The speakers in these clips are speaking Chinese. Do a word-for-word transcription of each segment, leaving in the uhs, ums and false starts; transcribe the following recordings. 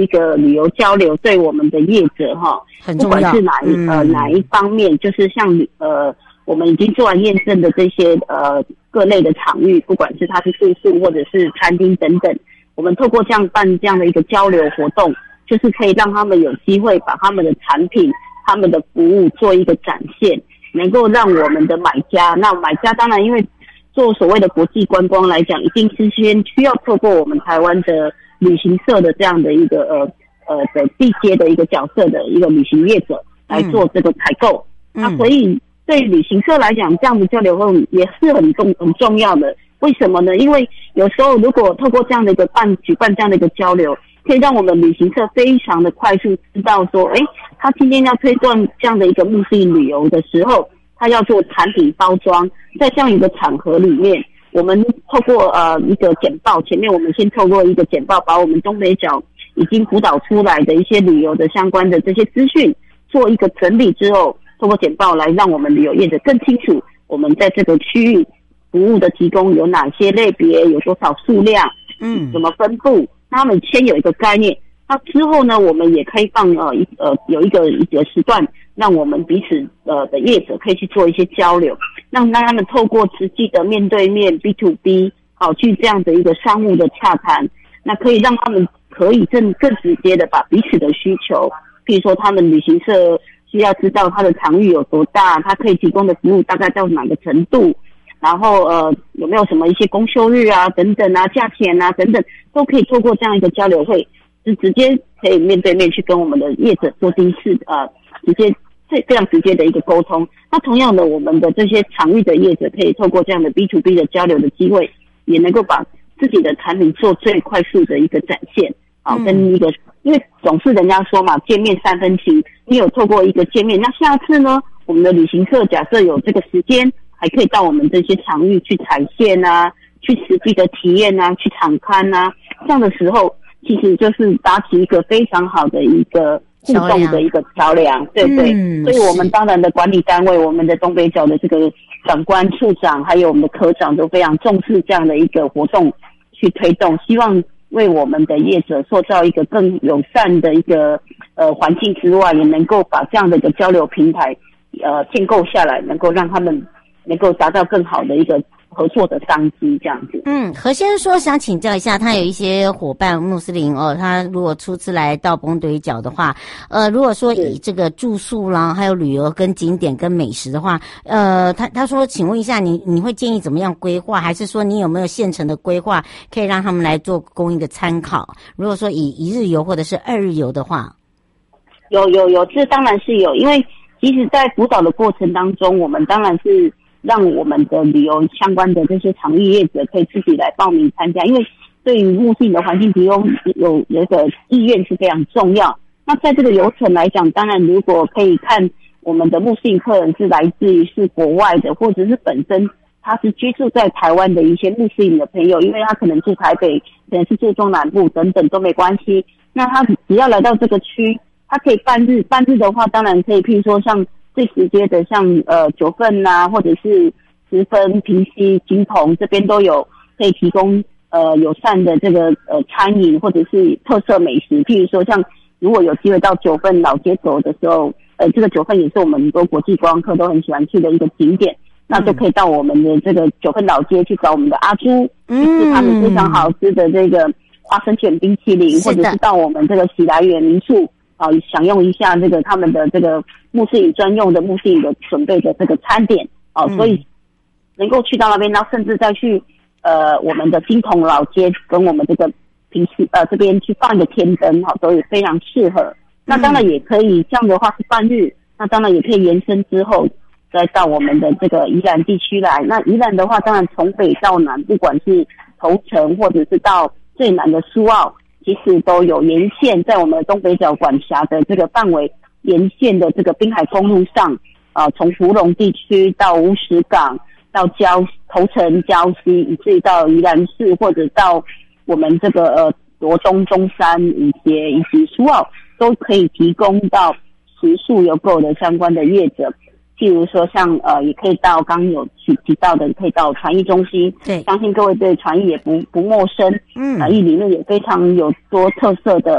一个旅游交流对我们的业者哈，不管是哪一、嗯、呃哪一方面，就是像呃我们已经做完验证的这些呃各类的场域，不管是它是住宿或者是餐厅等等，我们透过这样办这样的一个交流活动，就是可以让他们有机会把他们的产品、他们的服务做一个展现，能够让我们的买家，那买家当然因为做所谓的国际观光来讲，一定是先需要透过我们台湾的旅行社的这样的一个呃呃的地接的一个角色的一个旅行业者来做这个采购。嗯、那所以对旅行社来讲，这样的交流活动也是很重很重要的。为什么呢？因为有时候如果透过这样的一个办举办这样的一个交流，可以让我们旅行社非常的快速知道说，诶，他今天要推动这样的一个目的旅游的时候，他要做产品包装，在这样一个场合里面，我们透过呃一个简报，前面我们先透过一个简报，把我们东北角已经辅导出来的一些旅游的相关的这些资讯做一个整理之后，透过简报来让我们旅游业者更清楚我们在这个区域服务的提供有哪些类别，有多少数量，嗯，怎么分布，他们先有一个概念。那之后呢，我们也开放呃一呃有一个一个时段，让我们彼此呃的业者可以去做一些交流，让让他们透过实际的面对面 B to B 好去这样的一个商务的洽谈，那可以让他们可以更更直接的把彼此的需求，譬如说他们旅行社需要知道它的场域有多大，它可以提供的服务大概到哪个程度，然后呃有没有什么一些公休日啊等等啊，价钱啊等等，都可以透过这样一个交流会，就直接可以面对面去跟我们的业者做第一次呃直接这这样直接的一个沟通。那同样的，我们的这些场域的业者可以透过这样的 B to B 的交流的机会，也能够把自己的产品做最快速的一个展现，好、嗯、跟一个，因为总是人家说嘛，见面三分情，你有透过一个见面，那下次呢，我们的旅行社假设有这个时间，还可以到我们这些场域去踩线啊，去实际的体验啊，去场勘啊，这样的时候其实就是搭起一个非常好的一个互动的一个桥梁，对对、嗯、所以我们当然的管理单位，我们的东北角的这个长官、处长还有我们的科长都非常重视这样的一个活动去推动，希望为我们的业者塑造一个更友善的一个呃环境之外，也能够把这样的一个交流平台呃建构下来，能够让他们能够达到更好的一个合作的商机这样子。 嗯，何先生说想请教一下，他有一些伙伴穆斯林哦，他如果初次来到崩堆角的话，呃，如果说以这个住宿啦，还有旅游跟景点跟美食的话，呃，他他说，请问一下你你会建议怎么样规划，还是说你有没有现成的规划可以让他们来做供应的参考？如果说以一日游或者是二日游的话， 有有有，这当然是有，因为其实在辅导的过程当中，我们当然是让我们的旅游相关的这些场域业者可以自己来报名参加，因为对于目的的环境提供有有一个意愿是非常重要。那在这个流程来讲，当然如果可以看我们的穆斯林客人是来自于是国外的，或者是本身他是居住在台湾的一些穆斯林的朋友，因为他可能住台北，可能是住中南部等等都没关系，那他只要来到这个区，他可以半日，半日的话当然可以譬如说像最直接的像呃九份啊，或者是十分、平溪、金棚这边都有可以提供呃友善的这个呃餐饮或者是特色美食。譬如说像如果有机会到九份老街走的时候，呃这个九份也是我们很多国际观光客都很喜欢去的一个景点，那就可以到我们的这个九份老街去找我们的阿朱，去吃他们非常好吃的这个花生卷冰淇淋，或者是到我们这个喜来园民宿啊，享用一下这个他们的这个穆斯林专用的穆斯林的准备的这个餐点啊，所以能够去到那边，然后甚至再去呃我们的金筒老街跟我们这个平时呃这边去放一个天灯哈，都也非常适合。那当然也可以，这样的话是半日，那当然也可以延伸之后再到我们的这个宜兰地区来。那宜兰的话，当然从北到南，不管是头城或者是到最南的苏澳，其实都有沿线在我们东北角管辖的这个范围沿线的这个滨海公路上，啊、呃，从福隆地区到乌石港，到礁头城、礁溪，以至于到宜兰市，或者到我们这个呃罗东、中山以及以及苏澳，都可以提供到食宿游购的相关的业者。譬如说像呃，也可以到刚有提提到的，可以到传艺中心，对，相信各位对传艺也不不陌生，嗯，传艺里面也非常有多特色的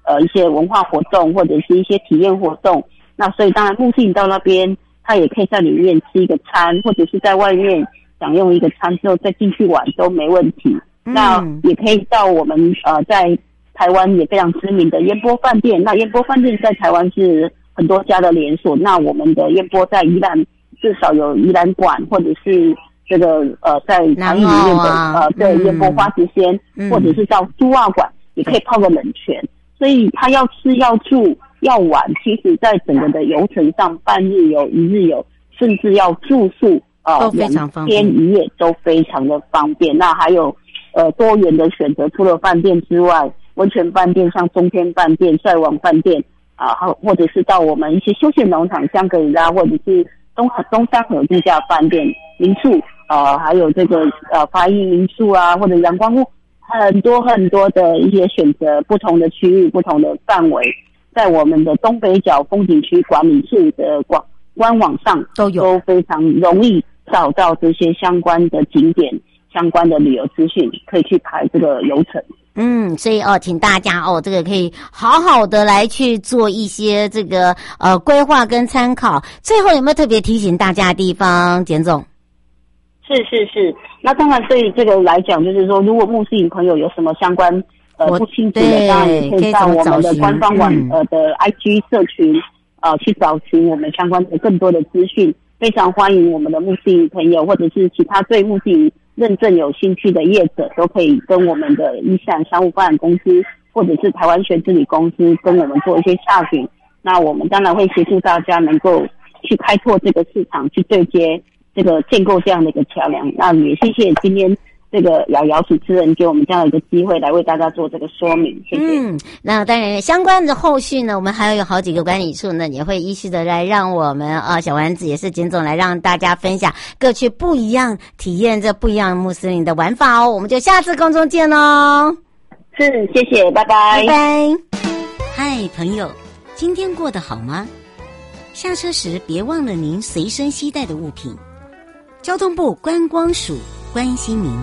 呃一些文化活动或者是一些体验活动。那所以当然穆斯林到那边，他也可以在里面吃一个餐，或者是在外面享用一个餐之后再进去玩都没问题。嗯、那也可以到我们呃在台湾也非常知名的烟波饭店。那烟波饭店在台湾是很多家的连锁。那我们的烟波在宜兰至少有宜兰馆，或者是这个呃在长屿里面的、啊、呃对烟波花时鲜、嗯，或者是到都瓦馆也可以泡个冷泉。所以他要吃要住要玩，其实在整个的游程上，半日游一日游，甚至要住宿呃都非常方便， 两天一夜都非常的方便。那还有呃多元的选择，除了饭店之外，温泉饭店像中天饭店、帅王饭店啊、呃，或者是到我们一些休闲农场香格里拉，或者是东东山河度假饭店民宿，呃还有这个呃华裔民宿啊，或者阳光屋，很多很多的一些选择，不同的区域不同的范围，在我们的东北角风景区管理处的官官网上都有， 都非常容易找到这些相关的景点、相关的旅游资讯，可以去排这个游程。 嗯，所以哦，请大家哦，这个可以好好的来去做一些这个呃规划跟参考。最后有没有特别提醒大家的地方，简总？ 是是是，那当然对于这个来讲，就是说，如果穆斯林朋友有什么相关呃不清楚的，当然也可以到我们的官方网、嗯、呃的 I G 社群呃去找寻我们相关的更多的资讯。非常欢迎我们的穆斯林朋友，或者是其他对穆斯林认证有兴趣的业者，都可以跟我们的伊斯兰商务发展公司或者是台湾学治理公司跟我们做一些洽询。那我们当然会协助大家能够去开拓这个市场，去对接这个建构这样的一个桥梁。那也谢谢今天这个瑶瑶主持人给我们这样的一个机会来为大家做这个说明，谢谢。 嗯，那当然相关的后续呢，我们还有好几个管理处呢，也会依序的来让我们啊小丸子也是简总来让大家分享各区不一样体验这不一样穆斯林的玩法哦。我们就下次空中见喽。 是，谢谢，拜拜。 拜拜。嗨，朋友，今天过得好吗？下车时别忘了您随身携带的物品。交通部观光署关心您。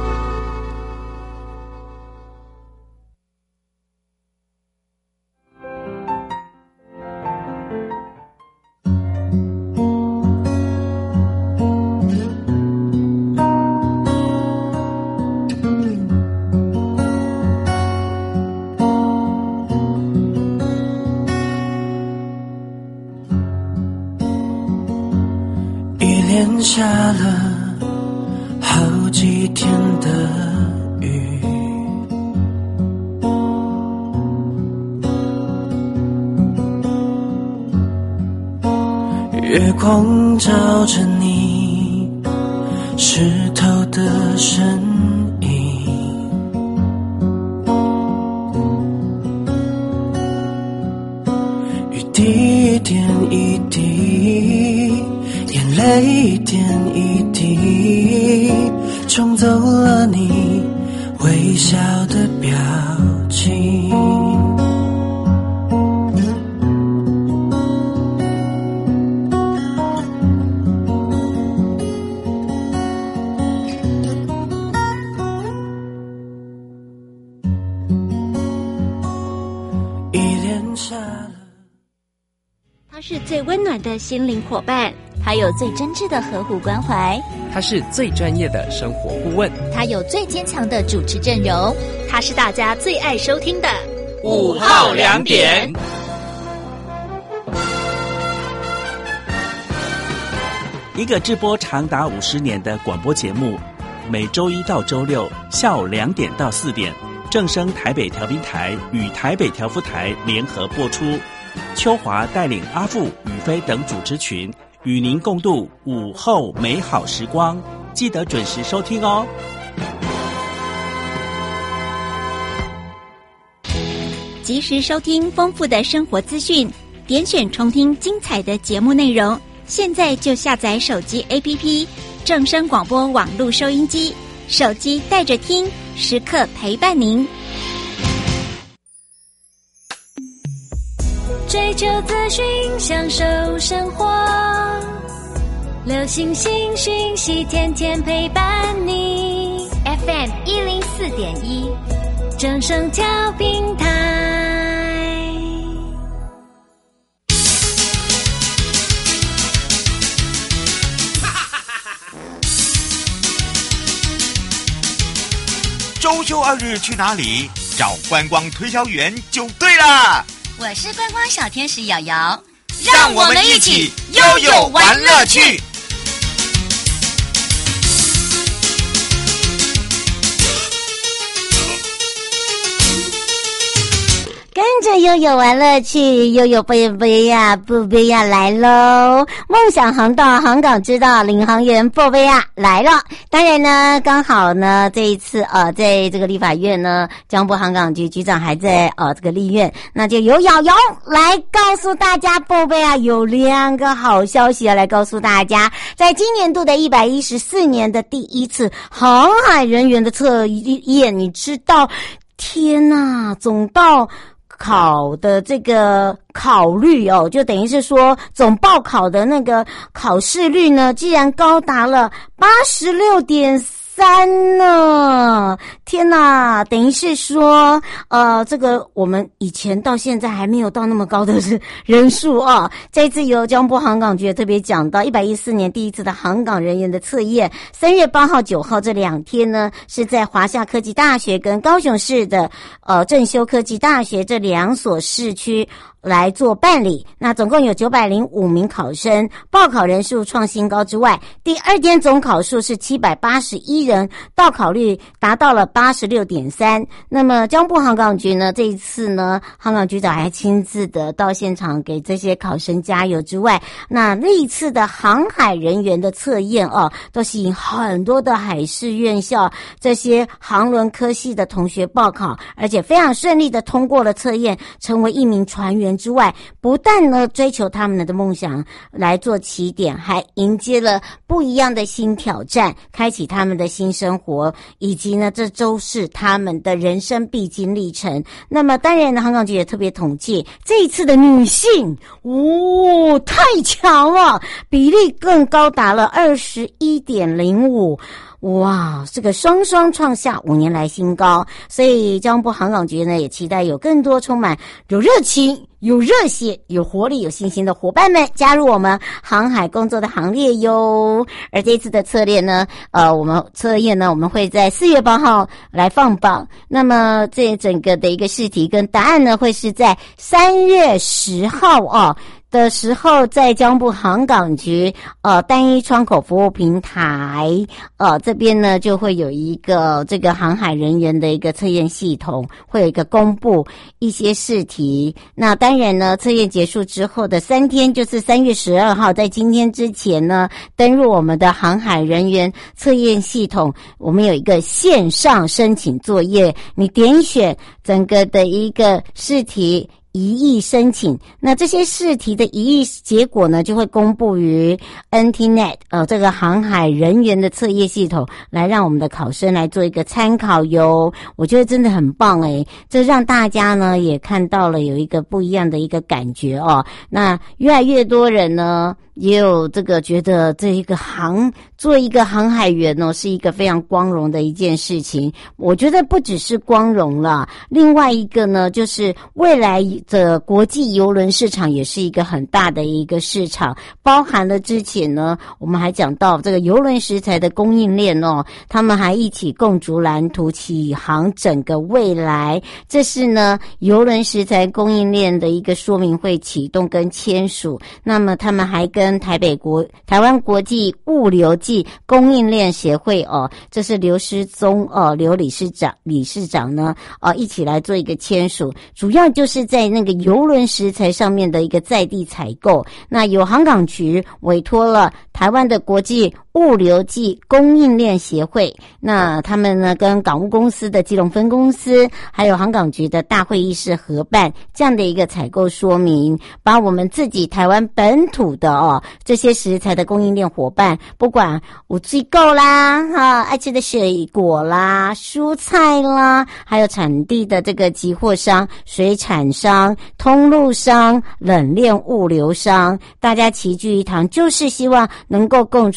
一连下了好几天的雨，月光照着你湿透的身影，雨滴一点一滴，眼泪一点一滴，冲走了你微笑的表情。一连下了， 他是最温暖的心灵伙伴，他有最真挚的呵护关怀， 他是最专业的生活顾问， 他有最坚强的主持阵容，他是大家最爱收听的午后两点。一个直播长达五十年的广播节目，每周一到周六下午两点到四点，正声台北调频台与台北调夫台联合播出。秋华带领阿富、宇飞等主持群与您共度午后美好时光，记得准时收听哦。 及时收听丰富的生活资讯，点选重听精彩的节目内容。现在就下载手机 A P P 正声广播网络收音机，手机带着听，时刻陪伴您。 追求资讯，享受生活，流行新讯息，天天陪伴你。F M 一零四点一，正声调频台。 周休二日去哪里？找观光推销员就对了。 我是观光小天使瑶瑶， 让我们一起悠悠玩乐趣。 跟着悠悠玩乐趣，悠悠贝贝呀，布贝亚来喽！梦想航道，航港之道，领航员布贝亚来了。当然呢，刚好呢，这一次呃，在这个立法院呢，江部航港局局长还在呃这个立院，那就由瑶瑶来告诉大家，布贝亚有两个好消息要来告诉大家，在今年度的一百一十四年的第一次航海人员的测验，你知道？天哪，总到考的这个考率哦，就等于是说总报考的那个考试率呢，竟然高达了 八十六点三 呢！天哪，等于是说呃这个我们以前到现在还没有到那么高的人数啊。这一次由交通部航港局特别讲到一百一十四年第一次的航港人员的测验，三月八号九号这两天呢，是在华夏科技大学跟高雄市的呃正修科技大学这两所市区来做办理。那总共有九百零五名考生，报考人数创新高之外，第二天总考数是七百八十一人，到考率达到了 八十六点三。 那么交通部航港局呢，这一次呢，航港局长还亲自的到现场给这些考生加油之外，那那一次的航海人员的测验哦，都吸引很多的海事院校这些航轮科系的同学报考，而且非常顺利的通过了测验，成为一名船员之外，不但呢追求他们的梦想来做起点，还迎接了不一样的新挑战，开启他们的新生活，以及呢这都是他们的人生必经历程。那么当然呢，航港局也特别统计这一次的女性，哦，太强了，比例更高达了 二十一点零五。哇，这个双双创下五年来新高，所以交通部航港局呢也期待有更多充满有热情、有热血、有活力、有信心的伙伴们加入我们航海工作的行列哟。而这次的测验呢，呃，我们测验呢，我们会在四月八号来放榜。那么这整个的一个试题跟答案呢，会是在三月十号哦。的时候，在交通部航港局呃单一窗口服务平台呃这边呢，就会有一个这个航海人员的一个测验系统，会有一个公布一些试题。那当然呢，测验结束之后的三天，就是三月十二号，在今天之前呢，登入我们的航海人员测验系统，我们有一个线上申请作业，你点选整个的一个试题疑义申请，那这些试题的疑义结果呢，就会公布于 N T Net 呃这个航海人员的测验系统，来让我们的考生来做一个参考哟。我觉得真的很棒诶，这让大家呢也看到了有一个不一样的一个感觉哦。那越来越多人呢也有这个觉得这一个航做一个航海员呢是一个非常光荣的一件事情。我觉得不只是光荣啦，另外一个呢就是未来的国际邮轮市场也是一个很大的一个市场，包含了之前呢我们还讲到这个邮轮食材的供应链哦，他们还一起共筑蓝图，启航整个未来。这是呢邮轮食材供应链的一个说明会启动跟签署，那么他们还跟台北国台湾国际物流暨供应链协会哦，这是刘师宗哦刘理事长理事长呢哦一起来做一个签署，主要就是在那个邮轮食材上面的一个在地采购。那由航港局委托了台湾的国际物流暨供应链协会，那他们呢跟港务公司的基隆分公司还有航港局的大会议室合办这样的一个采购说明，把我们自己台湾本土的哦这些食材的供应链伙伴，不管有机构啦哈爱吃的水果啦蔬菜啦，还有产地的这个集货商、水产商、通路商、冷链物流商，大家齐聚一堂，就是希望能够共创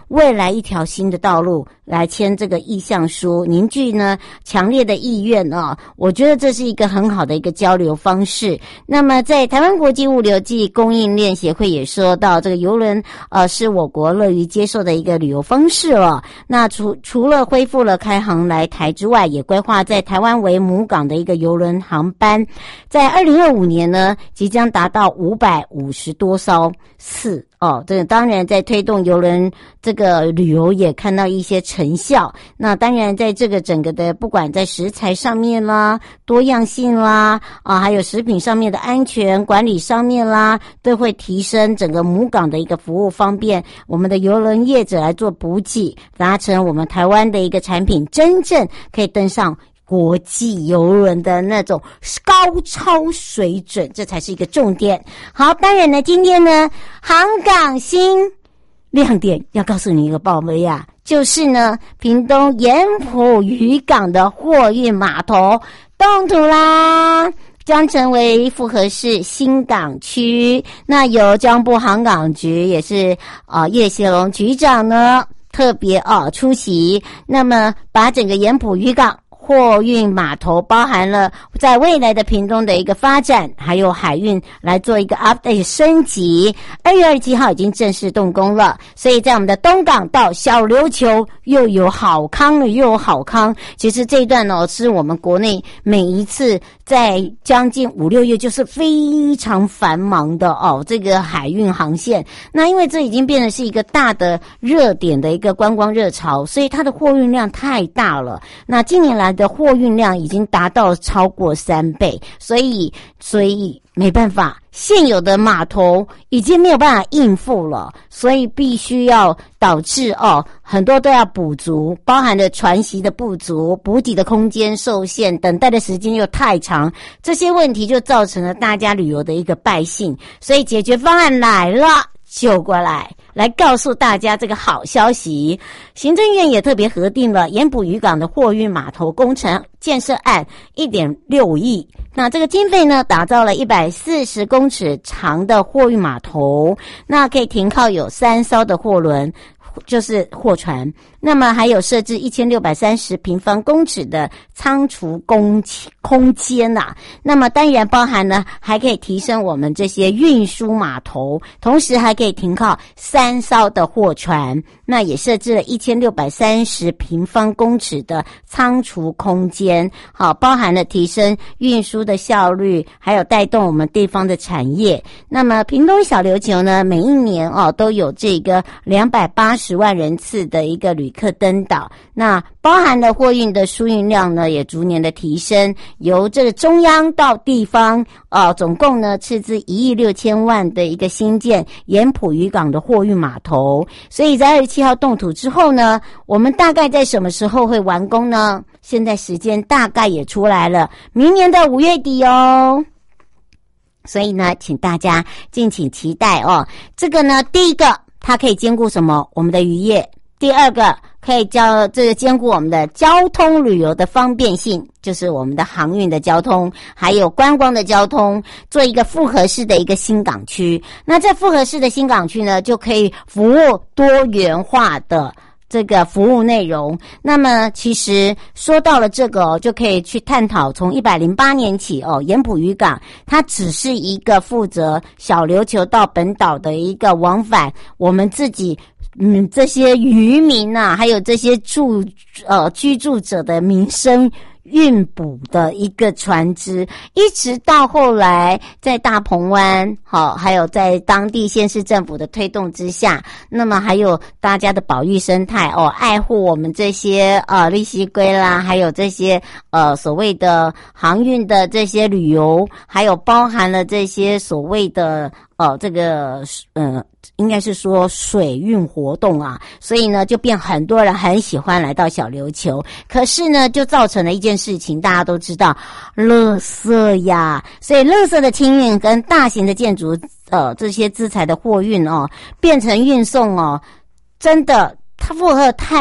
未来一条新的道路来签这个意向书，凝聚呢强烈的意愿哦。我觉得这是一个很好的一个交流方式。那么在台湾国际物流暨供应链协会也说到，这个邮轮呃是我国乐于接受的一个旅游方式哦。那除除了恢复了开航来台之外，也规划在台湾为母港的一个邮轮航班，在二零二五年呢即将达到五百五十多艘次哦。这个当然在推动邮轮这个旅游也看到一些成效。那当然在这个整个的不管在食材上面啦、多样性啦啊，还有食品上面的安全管理上面啦，都会提升整个母港的一个服务方便我们的邮轮业者来做补给，达成我们台湾的一个产品真正可以登上国际邮轮的那种高超水准，这才是一个重点。好，当然呢，今天呢，航港新亮点要告诉你一个报备啊，就是呢，屏东盐埔渔港的货运码头动土啦，将成为复合式新港区。那由交通部航港局也是啊、呃、叶协龙局长呢特别啊、呃、出席，那么把整个盐埔渔港货运码头包含了在未来的屏东的一个发展，还有海运来做一个 update 升级。二月二十七号已经正式动工了，所以在我们的东港到小琉球又有好康了，又有好康。其实这一段呢，是我们国内每一次在将近五六月就是非常繁忙的哦，这个海运航线。那因为这已经变成是一个大的热点的一个观光热潮，所以它的货运量太大了。那近年来的货运量已经达到超过三倍，所以所以没办法，现有的码头已经没有办法应付了，所以必须要导致哦很多都要补足，包含了船席的不足、补给的空间受限、等待的时间又太长，这些问题就造成了大家旅游的一个败兴。所以解决方案来了，就过来来告诉大家这个好消息。行政院也特别核定了盐埔渔港的货运码头工程建设案 一点六亿，那这个经费呢，打造了一百四十公尺长的货运码头，那可以停靠有三艘的货轮，就是货船，那么还有设置一千六百三十平方公尺的仓储空空间呐、啊。那么当然包含呢，还可以提升我们这些运输码头，同时还可以停靠三艘的货船。那也设置了一千六百三十平方公尺的仓储空间，好，包含了提升运输的效率，还有带动我们地方的产业。那么屏东小琉球呢，每一年哦都有这个两百八十万人次的一个旅客登岛，那包含了货运的输运量呢也逐年的提升，由这个中央到地方呃，总共呢斥资一亿六千万的一个新建盐埔渔港的货运码头。所以在二十七号动土之后呢，我们大概在什么时候会完工呢？现在时间大概也出来了，明年的五月底哦。所以呢，请大家敬请期待哦。这个呢，第一个它可以兼顾什么？我们的渔业。第二个可以叫这个兼顾我们的交通旅游的方便性，就是我们的航运的交通，还有观光的交通，做一个复合式的一个新港区。那这复合式的新港区呢，就可以服务多元化的这个服务内容。那么其实说到了这个哦，就可以去探讨从一百零八年起哦，盐埔渔港它只是一个负责小琉球到本岛的一个往返我们自己嗯这些渔民啊，还有这些住呃居住者的民生运补的一个船只，一直到后来在大鹏湾好，还有在当地县市政府的推动之下，那么还有大家的保育生态哦，爱护我们这些呃利息龟啦，还有这些呃所谓的航运的这些旅游，还有包含了这些所谓的呃这个呃应该是说水运活动啊，所以呢就变很多人很喜欢来到小琉球。可是呢就造成了一件事情，大家都知道垃圾呀，所以垃圾的清运跟大型的建筑呃这些资材的货运哦，变成运送哦，真的它负荷太太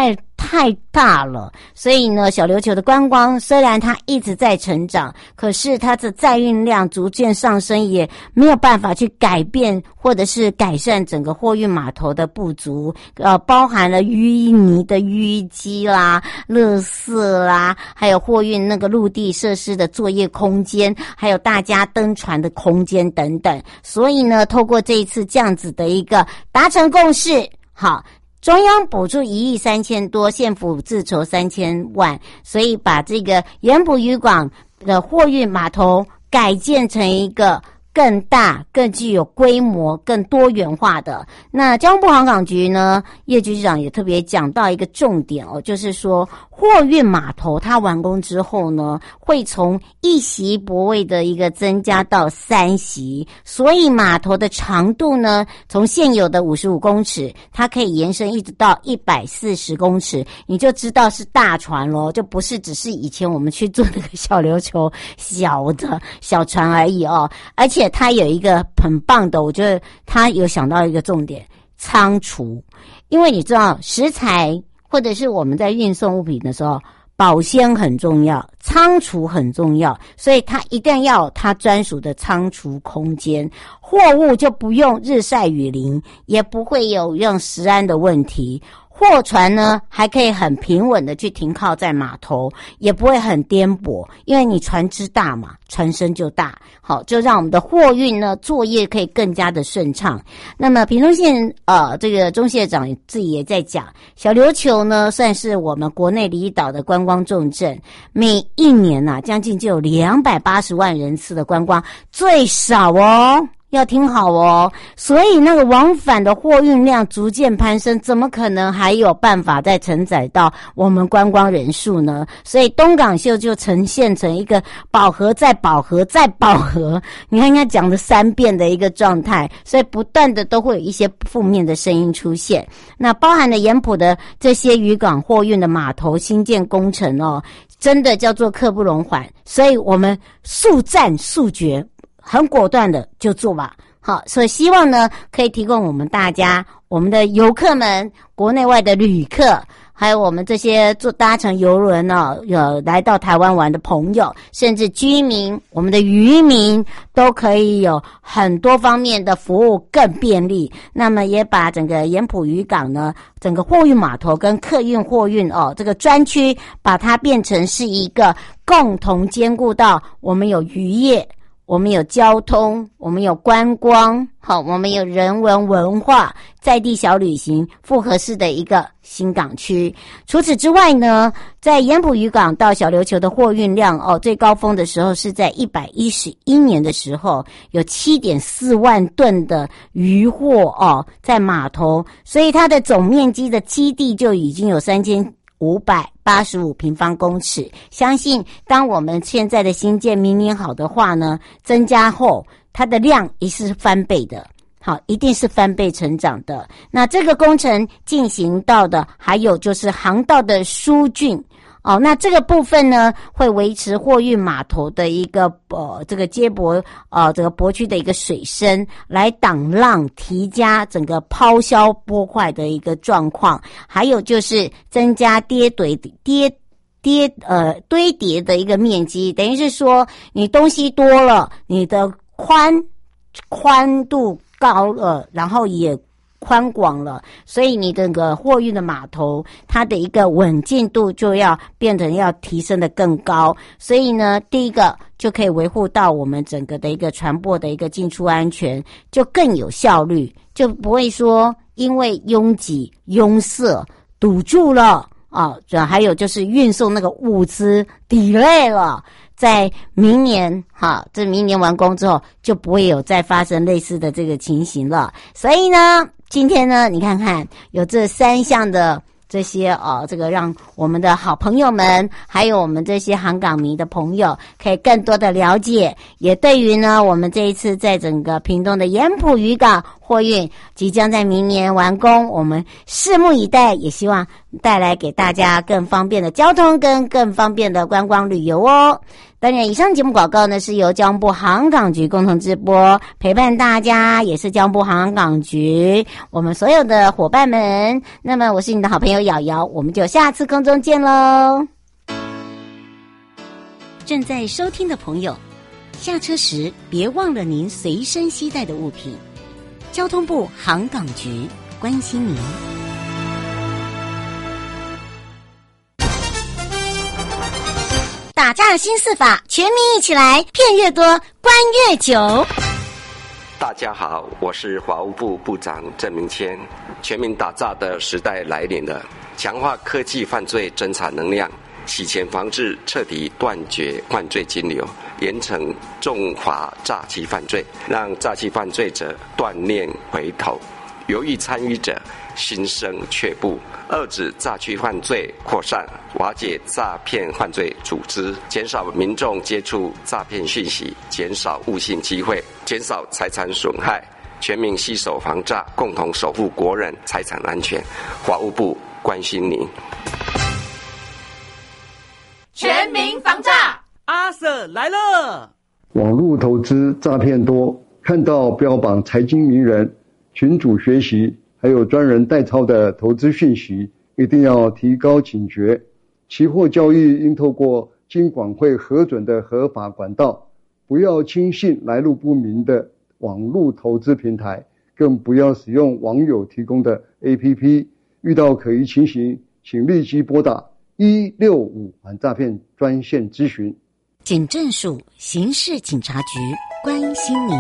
太大了，所以呢，小琉球的观光虽然它一直在成长，可是它的载运量逐渐上升，也没有办法去改变或者是改善整个货运码头的不足，呃，包含了淤泥的淤积啦、垃圾啦，还有货运那个陆地设施的作业空间，还有大家登船的空间等等。所以呢，透过这一次这样子的一个达成共识，好。中央补助一亿三千多，县府自筹三千万，所以把这个盐埔渔港的货运码头改建成一个更大、更具有规模、更多元化的。那交通部航港局呢，叶局长也特别讲到一个重点哦，就是说货运码头它完工之后呢，会从一席泊位的一个增加到三席，所以码头的长度呢，从现有的五十五公尺，它可以延伸一直到一百四十公尺，你就知道是大船咯，就不是只是以前我们去坐那个小琉球小的小船而已哦。而且它有一个很棒的，我觉得它有想到一个重点，仓储，因为你知道食材或者是我们在运送物品的时候，保鲜很重要，仓储很重要，所以它一定要有它专属的仓储空间，货物就不用日晒雨淋，也不会有用食安的问题。货船呢还可以很平稳的去停靠在码头，也不会很颠簸，因为你船只大嘛，船身就大，好，就让我们的货运呢作业可以更加的顺畅。那么屏东县呃这个钟县长自己也在讲，小琉球呢算是我们国内离岛的观光重镇，每一年啊将近就有两百八十万人次的观光，最少哦。要听好哦，所以那个往返的货运量逐渐攀升，怎么可能还有办法再承载到我们观光人数呢？所以东港秀就呈现成一个饱和再饱和再饱和，你看应该讲了三遍的一个状态，所以不断的都会有一些负面的声音出现。那包含了盐埔的这些渔港货运的码头新建工程哦，真的叫做刻不容缓，所以我们速战速决，很果断的就做吧。好，所以希望呢可以提供我们大家，我们的游客们，国内外的旅客，还有我们这些坐搭乘邮轮呢，有来到台湾玩的朋友，甚至居民，我们的渔民都可以有很多方面的服务更便利。那么也把整个盐埔渔港呢，整个货运码头跟客运货运哦这个专区，把它变成是一个共同兼顾到我们有渔业，我们有交通，我们有观光，好，我们有人文文化，在地小旅行复合式的一个新港区。除此之外呢，在盐埔渔港到小琉球的货运量哦，最高峰的时候是在一百一十一年的时候，有 七点四万吨的渔货哦在码头，所以它的总面积的基地就已经有三千五百八十五平方公尺，相信当我们现在的新建明年好的话呢，增加后它的量也是翻倍的，好，一定是翻倍成长的。那这个工程进行到的还有就是航道的疏浚哦，那这个部分呢，会维持货运码头的一个呃这个接驳呃这个泊区的一个水深，来挡浪提加整个抛销波坏的一个状况，还有就是增加跌堆跌跌呃堆叠的一个面积，等于是说你东西多了，你的宽宽度高了，然后也宽广了，所以你这个货运的码头它的一个稳健度就要变成要提升的更高，所以呢第一个就可以维护到我们整个的一个船舶的一个进出安全，就更有效率，就不会说因为拥挤拥塞堵住了啊，还有就是运送那个物资 delay 了，在明年哈，这明年完工之后就不会有再发生类似的这个情形了。所以呢今天呢你看看有这三项的这些哦，这个让我们的好朋友们还有我们这些航港迷的朋友可以更多的了解，也对于呢我们这一次在整个屏东的盐埔渔港货运即将在明年完工，我们拭目以待，也希望带来给大家更方便的交通跟更方便的观光旅游哦。当然以上节目广告呢是由交通部航港局共同直播，陪伴大家也是交通部航港局我们所有的伙伴们。那么我是你的好朋友瑶瑶，我们就下次空中见咯。 正在收听的朋友，下车时别忘了您随身携带的物品。交通部航港局关心您。 打诈新四法，全民一起来，骗越多，关越久。 大家好，我是法务部部长郑明谦。全民打诈的时代来临了，强化科技犯罪侦查能量，洗钱防治，彻底断绝犯罪金流，严惩重罚诈欺犯罪，让诈欺犯罪者断念回头，犹豫参与者心生却步，遏止诈欺犯罪扩散，瓦解诈骗犯罪组织，减少民众接触诈骗讯息，减少误信机会，减少财产损害，全民携手防诈，共同守护国人财产安全。法务部关心您。 全民防诈， 阿 Sir 来了。 网络投资诈骗多，看到标榜财经名人、群组学习，还有专人代操的投资讯息，一定要提高警觉。期货交易应透过金管会核准的合法管道，不要轻信来路不明的网络投资平台，更不要使用网友提供的 A P P。 遇到可疑情形，请立即拨打一六五反诈骗专线咨询。 警政署刑事警察局关心您。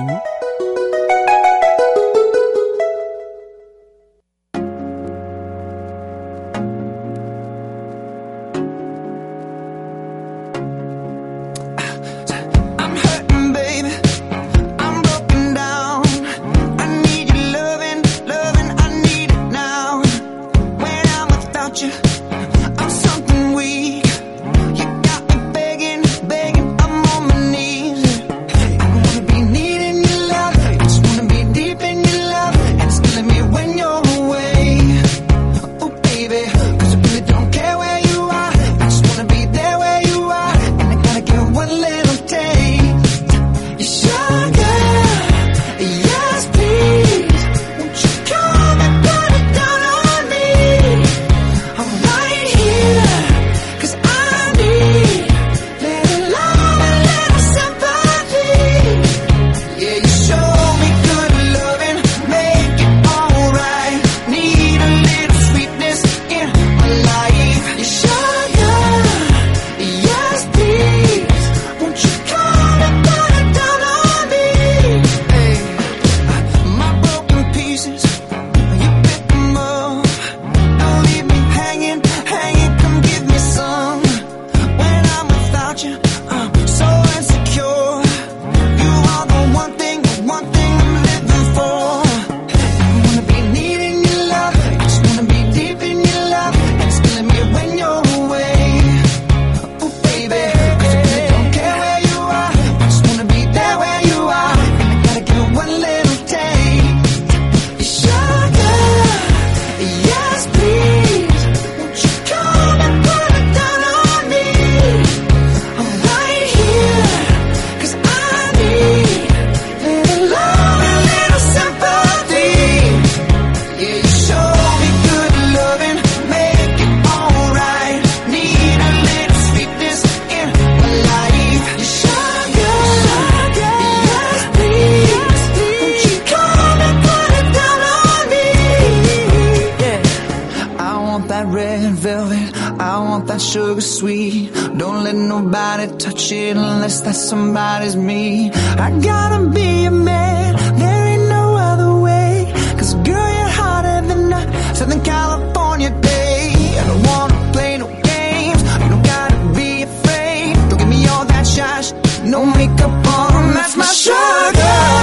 Sugar sweet, don't let nobody touch it unless that somebody's me. I gotta be a man, there ain't no other way. Cause girl, you're hotter than a Southern California day. I don't wanna play no games, you don't gotta be afraid. Don't give me all that shy, no makeup on, that's my sugar.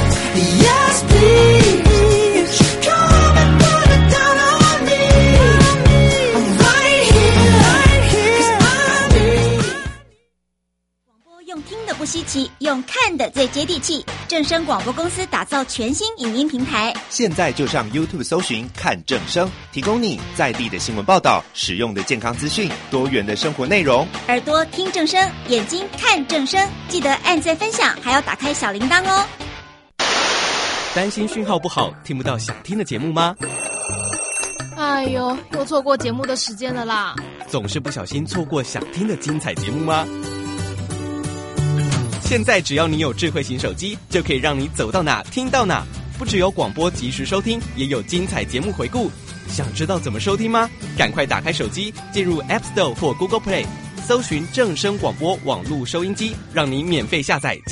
Yes, please. 用听的不稀奇，用用看的最接地气。正声广播公司打造全新影音平台， 现在就上 YouTube 搜寻看正声，提供你在地的新闻报道、实用的健康资讯、多元的生活内容。 耳朵听正声，眼睛看正声，记得按赞分享，还要打开小铃铛哦。 担心讯号不好，听不到想听的节目吗？ 哎呦，又错过节目的时间了啦！ 总是不小心错过想听的精彩节目吗？现在只要你有智慧型手机，就可以让你走到哪听到哪。不只有广播及时收听，也有精彩节目回顾。想知道怎么收听吗？赶快打开手机，进入 App Store 或 Google Play， 搜寻正声广播网络收音机，让你免费下载。